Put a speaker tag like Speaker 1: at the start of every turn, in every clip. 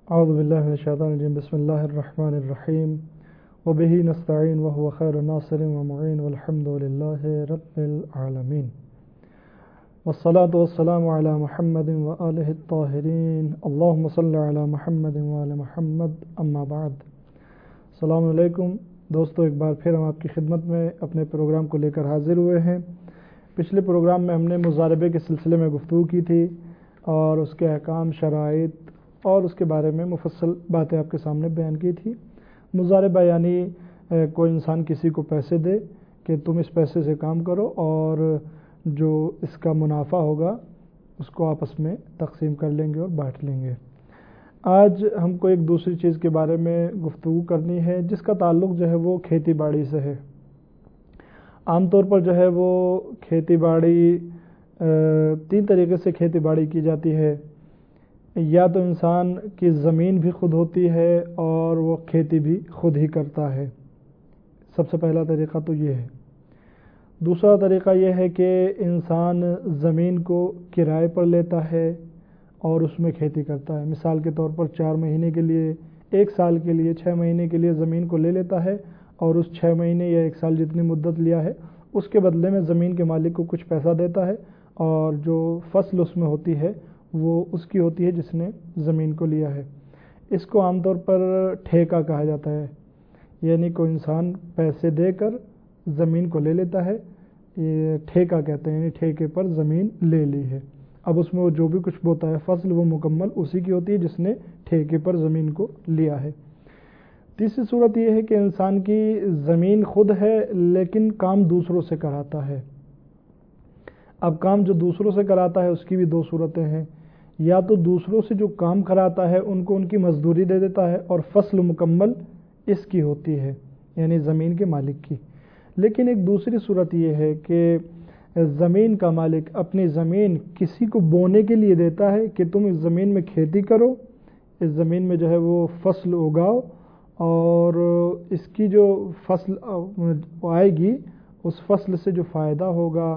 Speaker 1: اعوذ باللہ من الشیطان الرجیم بسم اللہ الرحمن الرحیم وبہ نستعین وهو خیر ناصر ومعین والحمد للہ رب العالمین والصلاة والسلام علی محمد وآلہ الطاہرین اللہم صل علی محمد وآل محمد اما بعد۔ السلام علیکم دوستو، ایک بار پھر ہم آپ کی خدمت میں اپنے پروگرام کو لے کر حاضر ہوئے ہیں۔ پچھلے پروگرام میں ہم نے مضاربے کے سلسلے میں گفتگو کی تھی اور اس کے احکام، شرائط اور اس کے بارے میں مفصل باتیں آپ کے سامنے بیان کی تھی۔ مضاربہ یعنی کوئی انسان کسی کو پیسے دے کہ تم اس پیسے سے کام کرو اور جو اس کا منافع ہوگا اس کو آپس میں تقسیم کر لیں گے اور بانٹ لیں گے۔ آج ہم کو ایک دوسری چیز کے بارے میں گفتگو کرنی ہے جس کا تعلق جو ہے وہ کھیتی باڑی سے ہے۔ عام طور پر جو ہے وہ کھیتی باڑی تین طریقے سے کھیتی باڑی کی جاتی ہے۔ یا تو انسان کی زمین بھی خود ہوتی ہے اور وہ کھیتی بھی خود ہی کرتا ہے، سب سے پہلا طریقہ تو یہ ہے۔ دوسرا طریقہ یہ ہے کہ انسان زمین کو کرائے پر لیتا ہے اور اس میں کھیتی کرتا ہے۔ مثال کے طور پر 4 مہینے کے لیے، 1 سال کے لیے، 6 مہینے کے لیے زمین کو لے لیتا ہے اور اس 6 مہینے یا 1 سال جتنی مدت لیا ہے اس کے بدلے میں زمین کے مالک کو کچھ پیسہ دیتا ہے اور جو فصل اس میں ہوتی ہے وہ اس کی ہوتی ہے جس نے زمین کو لیا ہے۔ اس کو عام طور پر ٹھیکہ کہا جاتا ہے، یعنی کوئی انسان پیسے دے کر زمین کو لے لیتا ہے، یہ ٹھیکہ کہتے ہیں، یعنی ٹھیکے پر زمین لے لی ہے۔ اب اس میں وہ جو بھی کچھ بوتا ہے فصل وہ مکمل اسی کی ہوتی ہے جس نے ٹھیکے پر زمین کو لیا ہے۔ تیسری صورت یہ ہے کہ انسان کی زمین خود ہے لیکن کام دوسروں سے کراتا ہے۔ اب کام جو دوسروں سے کراتا ہے اس کی بھی 2 صورتیں ہیں۔ یا تو دوسروں سے جو کام کراتا ہے ان کو ان کی مزدوری دے دیتا ہے اور فصل مکمل اس کی ہوتی ہے، یعنی زمین کے مالک کی۔ لیکن ایک دوسری صورت یہ ہے کہ زمین کا مالک اپنی زمین کسی کو بونے کے لیے دیتا ہے کہ تم اس زمین میں کھیتی کرو، اس زمین میں جو ہے وہ فصل اگاؤ اور اس کی جو فصل آئے گی اس فصل سے جو فائدہ ہوگا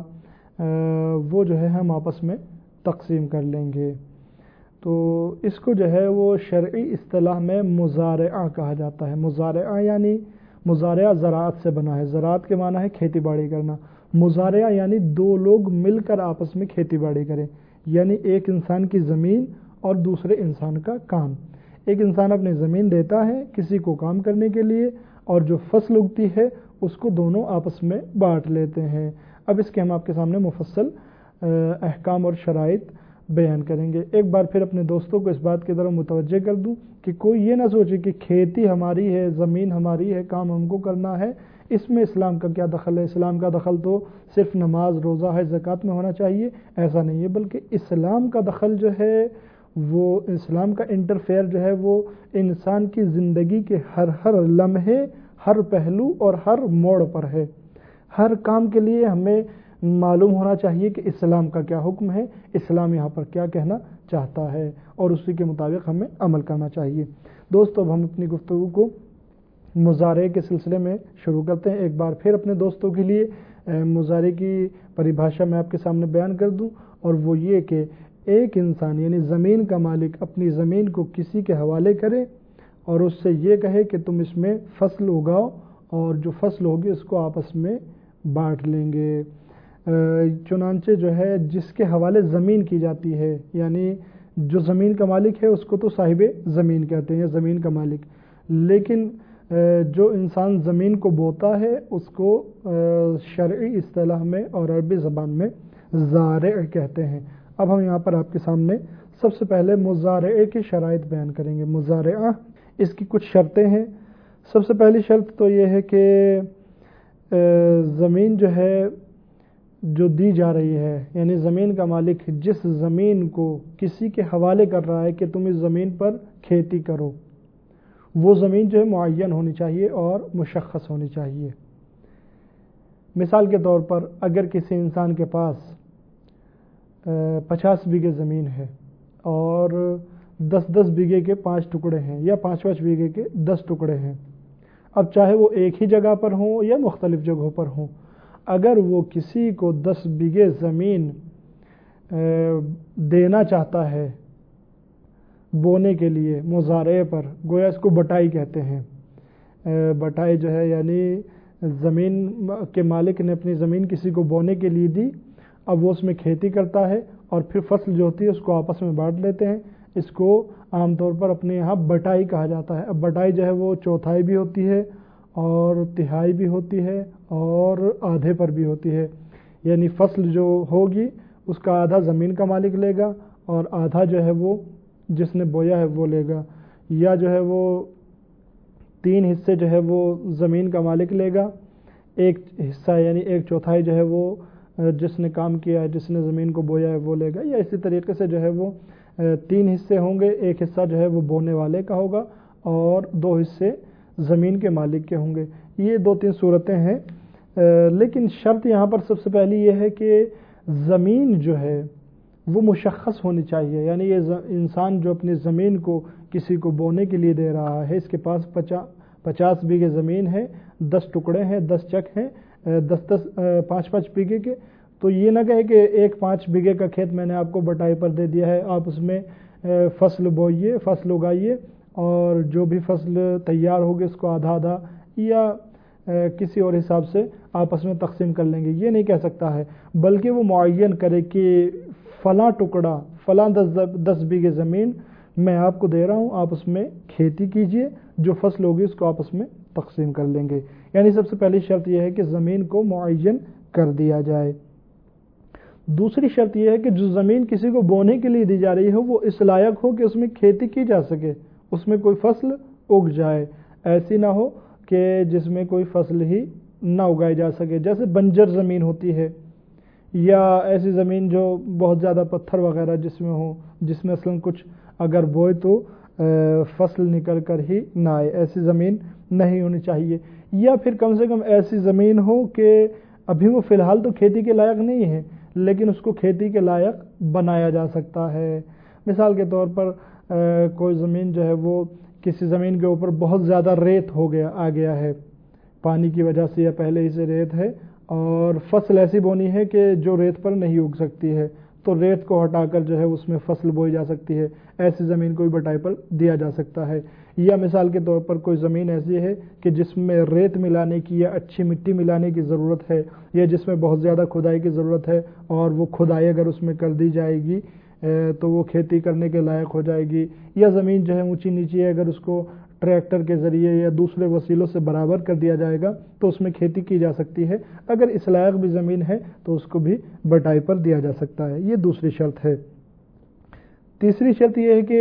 Speaker 1: وہ جو ہے ہم آپس میں تقسیم کر لیں گے۔ تو اس کو جو ہے وہ شرعی اصطلاح میں مزارعہ کہا جاتا ہے۔ مزارعہ یعنی مزارعہ زراعت سے بنا ہے، زراعت کے معنی ہے کھیتی باڑی کرنا۔ مزارعہ یعنی 2 لوگ مل کر آپس میں کھیتی باڑی کریں، یعنی ایک انسان کی زمین اور دوسرے انسان کا کام۔ ایک انسان اپنی زمین دیتا ہے کسی کو کام کرنے کے لیے اور جو فصل اگتی ہے اس کو دونوں آپس میں بانٹ لیتے ہیں۔ اب اس کے ہم آپ کے سامنے مفصل احکام اور شرائط بیان کریں گے۔ ایک بار پھر اپنے دوستوں کو اس بات کی طرف متوجہ کر دوں کہ کوئی یہ نہ سوچے کہ کھیتی ہماری ہے، زمین ہماری ہے، کام ہم کو کرنا ہے، اس میں اسلام کا کیا دخل ہے؟ اسلام کا دخل تو صرف نماز، روزہ، حج، زکوٰۃ میں ہونا چاہیے، ایسا نہیں ہے، بلکہ اسلام کا دخل جو ہے وہ اسلام کا انٹرفیئر جو ہے وہ انسان کی زندگی کے ہر لمحے، ہر پہلو اور ہر موڑ پر ہے۔ ہر کام کے لیے ہمیں معلوم ہونا چاہیے کہ اسلام کا کیا حکم ہے، اسلام یہاں پر کیا کہنا چاہتا ہے اور اسی کے مطابق ہمیں عمل کرنا چاہیے۔ دوستو اب ہم اپنی گفتگو کو مضارعے کے سلسلے میں شروع کرتے ہیں۔ ایک بار پھر اپنے دوستوں کے لیے مضارعے کی پریبھاشا میں آپ کے سامنے بیان کر دوں، اور وہ یہ کہ ایک انسان یعنی زمین کا مالک اپنی زمین کو کسی کے حوالے کرے اور اس سے یہ کہے کہ تم اس میں فصل اگاؤ اور جو فصل ہوگی اس کو آپس میں بانٹ لیں گے۔ چنانچہ جو ہے جس کے حوالے زمین کی جاتی ہے، یعنی جو زمین کا مالک ہے اس کو تو صاحب زمین کہتے ہیں، زمین کا مالک، لیکن جو انسان زمین کو بوتا ہے اس کو شرعی اصطلاح میں اور عربی زبان میں زارع کہتے ہیں۔ اب ہم یہاں پر آپ کے سامنے سب سے پہلے مزارعے کی شرائط بیان کریں گے۔ مزارعہ، اس کی کچھ شرطیں ہیں۔ سب سے پہلی شرط تو یہ ہے کہ زمین جو ہے جو دی جا رہی ہے، یعنی زمین کا مالک جس زمین کو کسی کے حوالے کر رہا ہے کہ تم اس زمین پر کھیتی کرو، وہ زمین جو ہے معین ہونی چاہیے اور مشخص ہونی چاہیے۔ مثال کے طور پر اگر کسی انسان کے پاس 50 بیگھے زمین ہے اور 10 بیگھے کے 5 ٹکڑے ہیں یا 5 بیگھے کے 10 ٹکڑے ہیں، اب چاہے وہ ایک ہی جگہ پر ہوں یا مختلف جگہوں پر ہوں، اگر وہ کسی کو 10 بیگھے زمین دینا چاہتا ہے بونے کے لیے مزارعے پر، گویا اس کو بٹائی کہتے ہیں۔ بٹائی جو ہے یعنی زمین کے مالک نے اپنی زمین کسی کو بونے کے لیے دی، اب وہ اس میں کھیتی کرتا ہے اور پھر فصل جو ہوتی ہے اس کو آپس میں بانٹ لیتے ہیں۔ اس کو عام طور پر اپنے یہاں بٹائی کہا جاتا ہے۔ اب بٹائی جو ہے وہ چوتھائی بھی ہوتی ہے اور تہائی بھی ہوتی ہے اور آدھے پر بھی ہوتی ہے، یعنی فصل جو ہوگی اس کا آدھا زمین کا مالک لے گا اور آدھا جو ہے وہ جس نے بویا ہے وہ لے گا، یا جو ہے وہ 3 حصے جو ہے وہ زمین کا مالک لے گا، ایک حصہ یعنی 1/4 جو ہے وہ جس نے کام کیا ہے، جس نے زمین کو بویا ہے وہ لے گا، یا اسی طریقے سے جو ہے وہ 3 حصے ہوں گے، ایک حصہ جو ہے وہ بونے والے کا ہوگا اور 2 حصے زمین کے مالک کے ہوں گے۔ یہ 2-3 صورتیں ہیں، لیکن شرط یہاں پر سب سے پہلی یہ ہے کہ زمین جو ہے وہ مشخص ہونی چاہیے، یعنی یہ انسان جو اپنی زمین کو کسی کو بونے کے لیے دے رہا ہے، اس کے پاس 50 بیگھے زمین ہے، 10 ٹکڑے ہیں، 10 چک ہیں، 5-5 بیگھے کے، تو یہ نہ کہے کہ 5 بیگھے کا کھیت میں نے آپ کو بٹائی پر دے دیا ہے، آپ اس میں فصل بوئیے، فصل اگائیے اور جو بھی فصل تیار ہوگی اس کو آدھا آدھا یا کسی اور حساب سے آپس میں تقسیم کر لیں گے، یہ نہیں کہہ سکتا ہے، بلکہ وہ معین کرے کہ فلاں ٹکڑا، فلاں 10 بیگھے زمین میں آپ کو دے رہا ہوں، آپ اس میں کھیتی کیجئے، جو فصل ہوگی اس کو آپس میں تقسیم کر لیں گے۔ یعنی سب سے پہلی شرط یہ ہے کہ زمین کو معین کر دیا جائے۔ دوسری شرط یہ ہے کہ جو زمین کسی کو بونے کے لیے دی جا رہی ہو وہ اس لائق ہو کہ اس میں کھیتی کی جا سکے، اس میں کوئی فصل اگ جائے، ایسی نہ ہو کہ جس میں کوئی فصل ہی نہ اگائی جا سکے، جیسے بنجر زمین ہوتی ہے یا ایسی زمین جو بہت زیادہ پتھر وغیرہ جس میں ہو، جس میں اصلاً کچھ اگر بوئے تو فصل نکل کر ہی نہ آئے، ایسی زمین نہیں ہونی چاہیے۔ یا پھر کم سے کم ایسی زمین ہو کہ ابھی وہ فی الحال تو کھیتی کے لائق نہیں ہے لیکن اس کو کھیتی کے لائق بنایا جا سکتا ہے۔ مثال کے طور پر کوئی زمین جو ہے وہ کسی زمین کے اوپر بہت زیادہ ریت آ گیا ہے، پانی کی وجہ سے یا پہلے ہی سے ریت ہے، اور فصل ایسی بونی ہے کہ جو ریت پر نہیں اگ سکتی ہے، تو ریت کو ہٹا کر جو ہے اس میں فصل بوئی جا سکتی ہے، ایسی زمین کو بھی بٹائی پر دیا جا سکتا ہے۔ یا مثال کے طور پر کوئی زمین ایسی ہے کہ جس میں ریت ملانے کی یا اچھی مٹی ملانے کی ضرورت ہے، یا جس میں بہت زیادہ کھدائی کی ضرورت ہے، اور وہ کھدائی اگر اس میں کر دی جائے گی تو وہ کھیتی کرنے کے لائق ہو جائے گی۔ یا زمین جو ہے اونچی نیچی ہے، اگر اس کو ٹریکٹر کے ذریعے یا دوسرے وسیلوں سے برابر کر دیا جائے گا تو اس میں کھیتی کی جا سکتی ہے، اگر اس لائق بھی زمین ہے تو اس کو بھی بٹائی پر دیا جا سکتا ہے۔ یہ دوسری شرط ہے۔ تیسری شرط یہ ہے کہ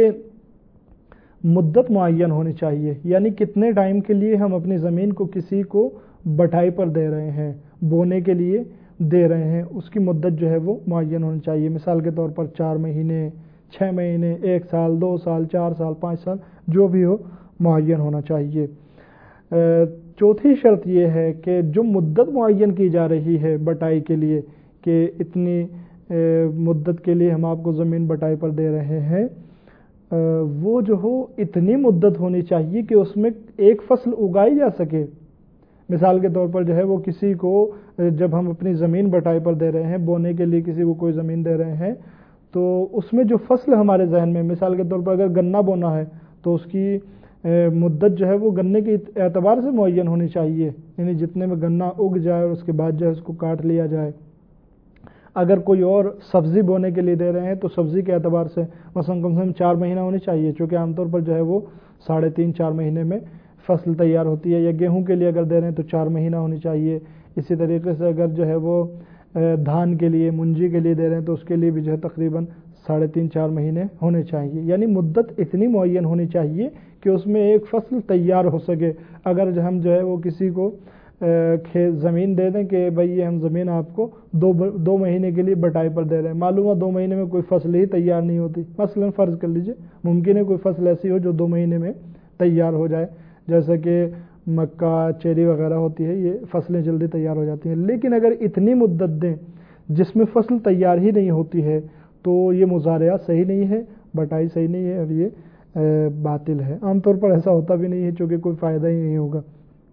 Speaker 1: مدت معین ہونی چاہیے، یعنی کتنے ٹائم کے لیے ہم اپنی زمین کو کسی کو بٹائی پر دے رہے ہیں، بونے کے لیے دے رہے ہیں، اس کی مدت جو ہے وہ معین ہونی چاہیے۔ مثال کے طور پر 4 مہینے، 6 مہینے، 1 سال، 2 سال، 4 سال، 5 سال، جو بھی ہو معین ہونا چاہیے۔ چوتھی شرط یہ ہے کہ جو مدت معین کی جا رہی ہے بٹائی کے لیے کہ اتنی مدت کے لیے ہم آپ کو زمین بٹائی پر دے رہے ہیں، وہ جو ہو اتنی مدت ہونی چاہیے کہ اس میں ایک فصل اگائی جا سکے۔ مثال کے طور پر جو ہے وہ کسی کو جب ہم اپنی زمین بٹائی پر دے رہے ہیں، بونے کے لیے کسی کو کوئی زمین دے رہے ہیں، تو اس میں جو فصل ہمارے ذہن میں، مثال کے طور پر اگر گنا بونا ہے تو اس کی مدت جو ہے وہ گنے کے اعتبار سے معین ہونی چاہیے، یعنی جتنے میں گنا اگ جائے اور اس کے بعد جو ہے اس کو کاٹ لیا جائے۔ اگر کوئی اور سبزی بونے کے لیے دے رہے ہیں تو سبزی کے اعتبار سے مثلا کم سے کم 4 مہینہ ہونی چاہیے، چونکہ عام طور پر جو ہے وہ 3.5-4 مہینے میں فصل تیار ہوتی ہے۔ یا گیہوں کے لیے اگر دے رہے ہیں تو 4 مہینہ ہونی چاہیے۔ اسی طریقے سے اگر جو ہے وہ دھان کے لیے، منجی کے لیے دے رہے ہیں تو اس کے لیے بھی جو ہے تقریباً 3.5-4 مہینے ہونے چاہیے، یعنی مدت اتنی معین ہونی چاہیے کہ اس میں ایک فصل تیار ہو سکے۔ اگر ہم جو ہے وہ کسی کو زمین دے دیں کہ بھئی یہ ہم زمین آپ کو 2 مہینے کے لیے بٹائی پر دے رہے ہیں، معلوم ہے 2 مہینے میں کوئی فصل ہی تیار نہیں ہوتی، مثلا فرض کر لیجئے ممکن ہے کوئی فصل ایسی ہو جو 2 مہینے میں تیار ہو جائے، جیسا کہ مکہ، چیری وغیرہ ہوتی ہے، یہ فصلیں جلدی تیار ہو جاتی ہیں۔ لیکن اگر اتنی مدت دیں جس میں فصل تیار ہی نہیں ہوتی ہے تو یہ مزارعہ صحیح نہیں ہے، بٹائی صحیح نہیں ہے، اور یہ باطل ہے۔ عام طور پر ایسا ہوتا بھی نہیں ہے چونکہ کوئی فائدہ ہی نہیں ہوگا۔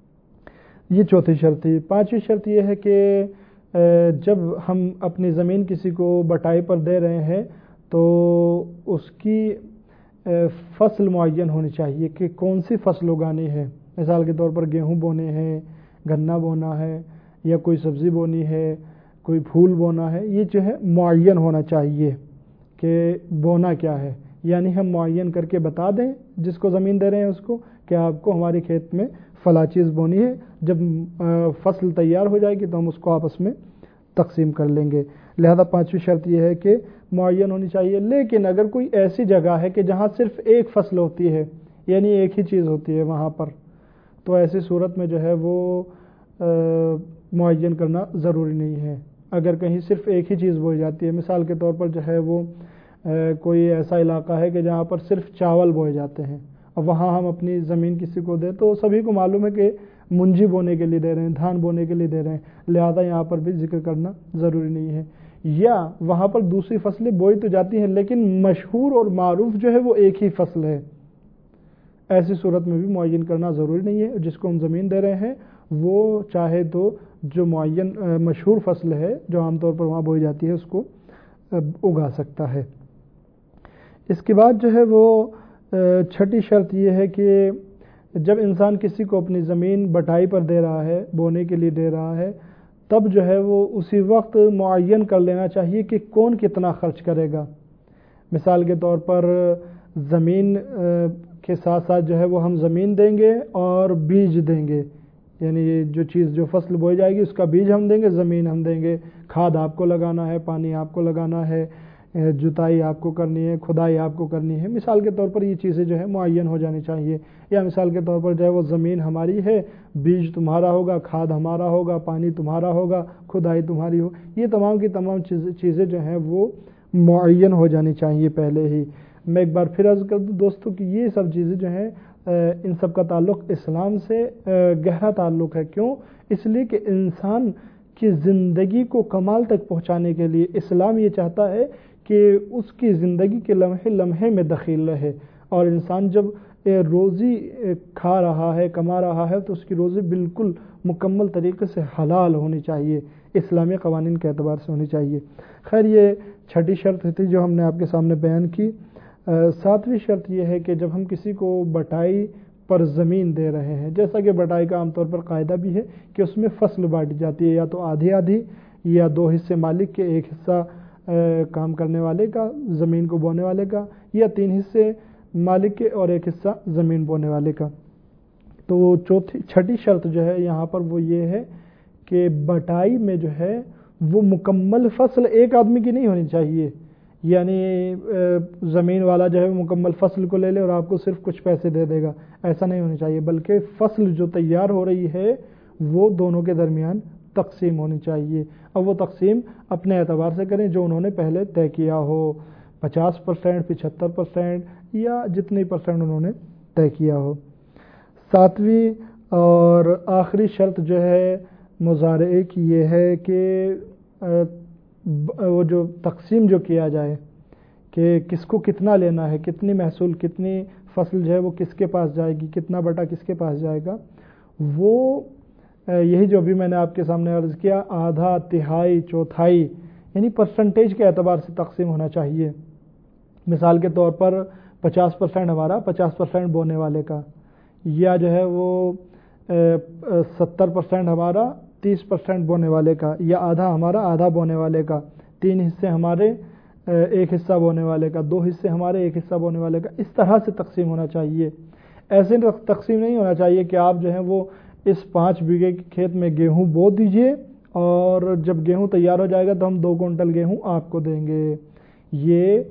Speaker 1: یہ چوتھی شرط تھی۔ پانچویں شرط یہ ہے کہ جب ہم اپنی زمین کسی کو بٹائی پر دے رہے ہیں تو اس کی فصل معین ہونی چاہیے کہ کون سی فصل اگانی ہے. مثال کے طور پر گیہوں بونے ہیں، گنا بونا ہے، یا کوئی سبزی بونی ہے، کوئی پھول بونا ہے. یہ جو ہے معین ہونا چاہیے کہ بونا کیا ہے. یعنی ہم معین کر کے بتا دیں جس کو زمین دے رہے ہیں اس کو کہ آپ کو ہمارے کھیت میں فلاں چیز بونی ہے. جب فصل تیار ہو جائے گی تو ہم اس کو آپس میں تقسیم کر لیں گے. لہذا پانچویں شرط یہ ہے کہ معین ہونی چاہیے. لیکن اگر کوئی ایسی جگہ ہے کہ جہاں صرف ایک فصل ہوتی ہے، یعنی ایک ہی چیز ہوتی ہے وہاں پر، تو ایسی صورت میں جو ہے وہ معین کرنا ضروری نہیں ہے. اگر کہیں صرف ایک ہی چیز بوئی جاتی ہے، مثال کے طور پر جو ہے وہ کوئی ایسا علاقہ ہے کہ جہاں پر صرف چاول بوئے جاتے ہیں، اب وہاں ہم اپنی زمین کسی کو دیں تو سبھی کو معلوم ہے کہ منجی بونے کے لیے دے رہے ہیں، دھان بونے کے لیے دے رہے ہیں، لہذا یہاں پر بھی ذکر کرنا ضروری نہیں ہے. یا وہاں پر دوسری فصلیں بوئی تو جاتی ہیں لیکن مشہور اور معروف جو ہے وہ ایک ہی فصل ہے، ایسی صورت میں بھی معین کرنا ضروری نہیں ہے. جس کو ہم زمین دے رہے ہیں وہ چاہے تو جو معین مشہور فصل ہے جو عام طور پر وہاں بوئی جاتی ہے اس کو اگا سکتا ہے. اس کے بعد جو ہے وہ چھٹی شرط یہ ہے کہ جب انسان کسی کو اپنی زمین بٹائی پر دے رہا ہے، بونے کے لیے دے رہا ہے، تب جو ہے وہ اسی وقت معین کر لینا چاہیے کہ کون کتنا خرچ کرے گا. مثال کے طور پر زمین کے ساتھ ساتھ جو ہے وہ ہم زمین دیں گے اور بیج دیں گے، یعنی جو چیز جو فصل بوئی جائے گی اس کا بیج ہم دیں گے، زمین ہم دیں گے، کھاد آپ کو لگانا ہے، پانی آپ کو لگانا ہے، جتائی آپ کو کرنی ہے، کھدائی آپ کو کرنی ہے. مثال کے طور پر یہ چیزیں جو ہے معین ہو جانی چاہیے. یا مثال کے طور پر جو ہے وہ زمین ہماری ہے، بیج تمہارا ہوگا، کھاد ہمارا ہوگا، پانی تمہارا ہوگا، کھدائی تمہاری ہو. یہ تمام کی تمام چیزیں جو ہیں وہ معین ہو جانی چاہیے پہلے ہی. میں ایک بار پھر عرض کر دوں دوستوں کہ یہ سب چیزیں جو ہیں ان سب کا تعلق اسلام سے گہرا تعلق ہے. کیوں؟ اس لیے کہ انسان کی زندگی کو کمال تک پہنچانے کے لیے اسلام یہ چاہتا ہے کہ اس کی زندگی کے لمحے لمحے میں دخیل رہے. اور انسان جب روزی کھا رہا ہے، کما رہا ہے، تو اس کی روزی بالکل مکمل طریقے سے حلال ہونی چاہیے، اسلامی قوانین کے اعتبار سے ہونی چاہیے. خیر یہ چھٹی شرط تھی جو ہم نے آپ کے سامنے بیان کی. ساتویں شرط یہ ہے کہ جب ہم کسی کو بٹائی پر زمین دے رہے ہیں، جیسا کہ بٹائی کا عام طور پر قاعدہ بھی ہے کہ اس میں فصل بانٹی جاتی ہے، یا تو آدھی آدھی، یا دو حصے مالک کے، ایک حصہ کام کرنے والے کا، زمین کو بونے والے کا، یا تین حصے مالک کے اور ایک حصہ زمین بونے والے کا. تو چھٹی شرط جو ہے یہاں پر وہ یہ ہے کہ بٹائی میں جو ہے وہ مکمل فصل ایک آدمی کی نہیں ہونی چاہیے. یعنی زمین والا جو ہے مکمل فصل کو لے لے اور آپ کو صرف کچھ پیسے دے دے گا، ایسا نہیں ہونا چاہیے. بلکہ فصل جو تیار ہو رہی ہے وہ دونوں کے درمیان تقسیم ہونی چاہیے. اب وہ تقسیم اپنے اعتبار سے کریں جو انہوں نے پہلے طے کیا ہو، 50%، 75% یا جتنی پرسنٹ انہوں نے طے کیا ہو. ساتویں اور آخری شرط جو ہے مزارعے کی یہ ہے کہ وہ جو تقسیم جو کیا جائے کہ کس کو کتنا لینا ہے، کتنی محصول، کتنی فصل جو ہے وہ کس کے پاس جائے گی، کتنا بٹا کس کے پاس جائے گا، وہ یہی جو بھی میں نے آپ کے سامنے عرض کیا، آدھا، تہائی، چوتھائی، یعنی پرسنٹیج کے اعتبار سے تقسیم ہونا چاہیے. مثال کے طور پر 50% ہمارا، 50% بونے والے کا، یا جو ہے وہ 70% ہمارا، 30% بونے والے کا، یا آدھا ہمارا، آدھا بونے والے کا، 3 حصے ہمارے، ایک حصہ بونے والے کا، 2 حصے ہمارے، ایک حصہ بونے والے کا. اس طرح سے تقسیم ہونا چاہیے. ایسے تقسیم نہیں ہونا چاہیے کہ آپ جو ہیں وہ اس 5 بیگھے کے کھیت میں گیہوں بو دیجئے اور جب گیہوں تیار ہو جائے گا تو ہم 2 کنٹل گیہوں آپ کو دیں گے. یہ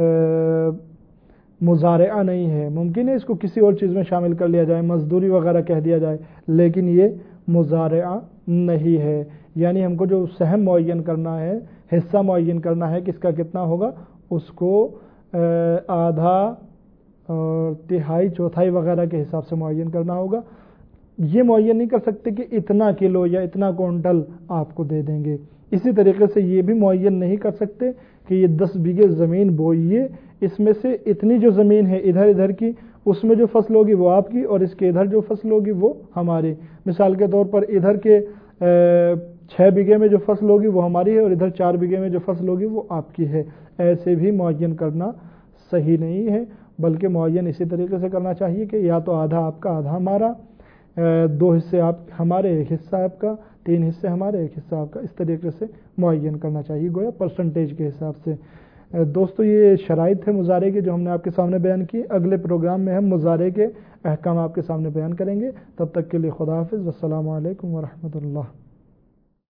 Speaker 1: مزارعہ نہیں ہے. ممکن ہے اس کو کسی اور چیز میں شامل کر لیا جائے، مزدوری وغیرہ کہہ دیا جائے، لیکن یہ مزارعہ نہیں ہے. یعنی ہم کو جو سہم معین کرنا ہے، حصہ معین کرنا ہے کس کا کتنا ہوگا، اس کو آدھا اور تہائی، چوتھائی وغیرہ کے حساب سے معین کرنا ہوگا. یہ معین نہیں کر سکتے کہ اتنا کلو یا اتنا کونٹل آپ کو دے دیں گے. اسی طریقے سے یہ بھی معین نہیں کر سکتے کہ یہ 10 بیگھے زمین بوئیے، اس میں سے اتنی جو زمین ہے ادھر ادھر کی، اس میں جو فصل ہوگی وہ آپ کی اور اس کے ادھر جو فصل ہوگی وہ ہماری. مثال کے طور پر ادھر کے 6 بیگھے میں جو فصل ہوگی وہ ہماری ہے اور ادھر 4 بیگھے میں جو فصل ہوگی وہ آپ کی ہے. ایسے بھی معین کرنا صحیح نہیں ہے. بلکہ معین اسی طریقے سے کرنا چاہیے کہ یا تو آدھا آپ کا آدھا ہمارا، 2 حصے آپ ہمارے 1 حصہ آپ کا، 3 حصے ہمارے 1 حصہ آپ کا، اس طریقے سے معین کرنا چاہیے، گویا پرسنٹیج کے حساب سے۔ دوستو یہ شرائط تھے مضارع کے جو ہم نے آپ کے سامنے بیان کی۔ اگلے پروگرام میں ہم مضارع کے احکام آپ کے سامنے بیان کریں گے۔ تب تک کے لیے خدا حافظ، والسلام علیکم ورحمۃ اللہ۔